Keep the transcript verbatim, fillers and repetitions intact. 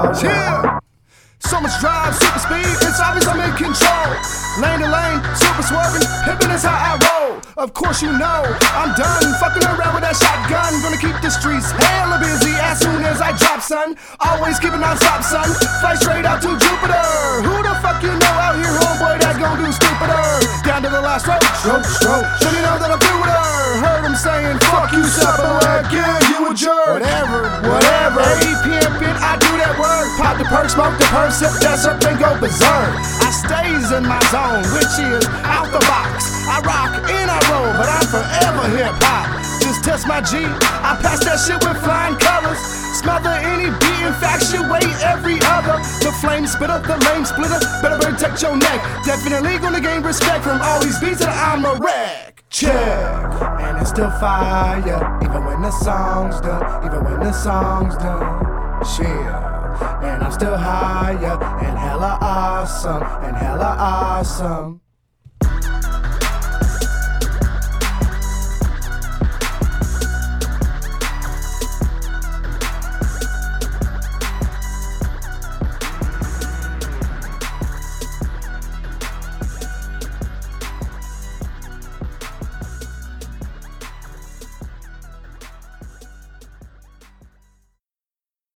Yeah. So much drive, super speed, it's obvious I'm in control. Lane to lane, super swerving, pimpin' is how I roll. Of course you know, I'm done fucking around with that shotgun. Gonna keep the streets hella busy as soon as I drop, son. Always keep it non-stop, son. Fly straight out to Jupiter. Who the fuck you know out here, homeboy, that gon' do stupider? Down to the last stroke, stroke, stroke. Should you know that I'm through with her? Heard him saying, fuck you, supper, again, you a jerk. Whatever, whatever. Hey, pimpin', I do that work. Pop the perk, smoke the perk, sip that up and go berserk. I stays in my zone, which is out the box. I rock and I roll, but I'm forever hip-hop. Just test my G, I pass that shit with flying colors. Smother any beat, infatuate every other. The flame spitter, the lame splitter, better protect your neck. Definitely gonna gain respect from all these beats that I'm a wreck. Check, and it's still fire, even when the song's done, even when the song's done. Chill. And I'm still higher and hella awesome and hella awesome.